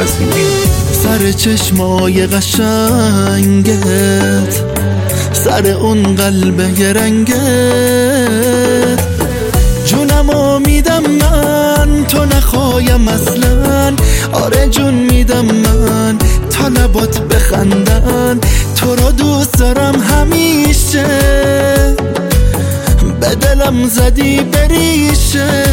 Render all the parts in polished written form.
قزوینی. سر چشمای قشنگت، سر اون قلب رنگت، جونمو میدم من تو نخوایم اصلا. آره جون میدم من تا لبات بخندن. تو رو دوست دارم همیشه، به دلم زدی بریشه.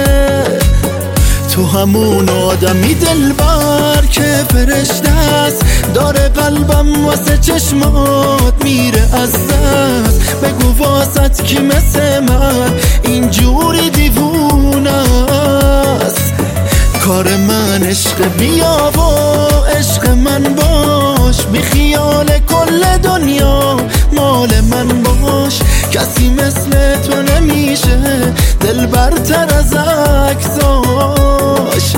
تو همون آدمی دلبر که فرشته است، داره قلبم واسه چشمات میره از دست. بگو واسط کی مثل من اینجوری دیوونه است. کار من عشق، بیا و عشق من باش، بی خیال کل دنیا مال من باش. کسی مثل تو نمیشه دل برتر از عکساش.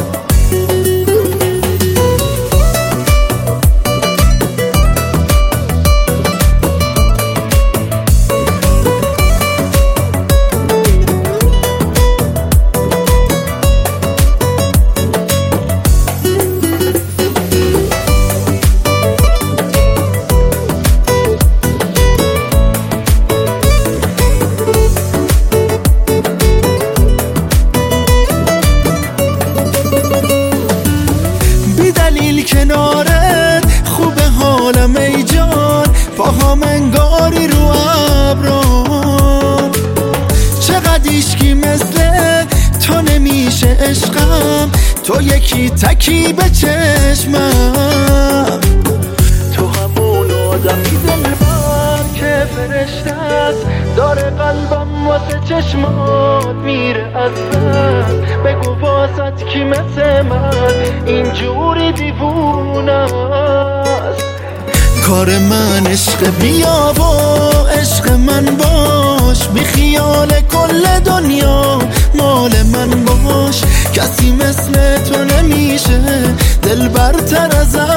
کنارت خوب حالم ای جان، پاهام انگاری رو ابرام. چقدر عشقی مثل تو نمیشه عشقم، تو یکی تکی به چشمم. تو همون آدمی دلبر که فرشته است، داره قلبم واسه چشمات میره از دست. بگو واسط کی مثل من اینجوری دیوونه است. کار من عشق، بیا و عشق من باش، بی خیال کل دنیا مال من باش. کسی مثل تو نمیشه دل برتر از